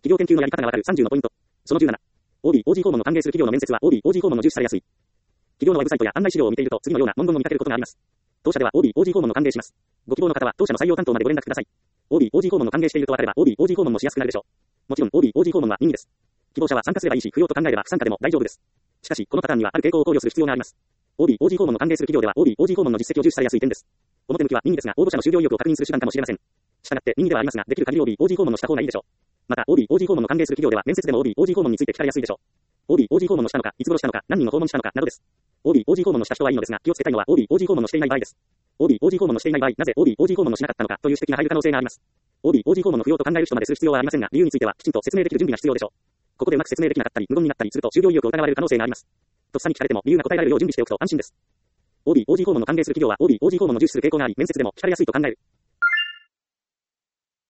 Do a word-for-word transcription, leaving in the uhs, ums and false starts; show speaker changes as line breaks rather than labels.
業研究のやり方がわかるさんじゅうのポイント。そのじゅうなな。オービー、オージー 訪問の歓迎する企業の面接は オービー、オージー 訪問の重視されやすい。企業のウェブサイトや案内資料を見ていると次のような文言を見かけることがあります。当社では オービー、オージー 訪問の歓迎します。ご希望の方は当社の採用担当までご連絡ください。オービー、オージー 訪問の歓迎していると分かれば オービー、オージー 訪問もしやすくなるでしょう。もちろん オービー、オージー 訪問は任意です。希望者は参加すればいいし、不要と考えれば不参加でも大丈夫です。しかし、このパターンにはある傾向を考慮する必要があります。オービー、オージー 訪問の歓迎する企業では オービー、オージー 訪問の実績を重視されやすい点です。表向きは任意ですが、応募者の就業意欲を確認する手段かもしれません。したがって任意ではありますが、できる限り オービー、オージー 訪問のした方がいいでしょう。また、オービー、オージー 訪問の歓迎する企業では面接でも オービー、オージー 訪問について聞かれやすいでしょう。オービー、オージー 訪問のしたのか、いつ頃したのか、何人の訪問したのかなどです。オービー、オージー 訪問のした人はいいのですが、気をつけたいのは オービー、オージー 訪問のしていない場合です。オービー、オージー 訪問のしていない場合、なぜ オービー、オージー 訪問のしなかったのかという指摘が入る可能性があります。オービー、オージー 訪問の不要と考える人までする必要はありませんが、理由についてはきちんと説明できる準備が必要でしょう。ここでうまく説明できなかったり、無言になったりすると就業意欲を疑われる可能性があります。とっさに聞かれても理由が答えられるよう準備しておくと安心です。オービー、オージー 訪問の歓迎する企業は オービー、オージー 訪問の重視する傾向があり、面接でも聞かれやすいと考える。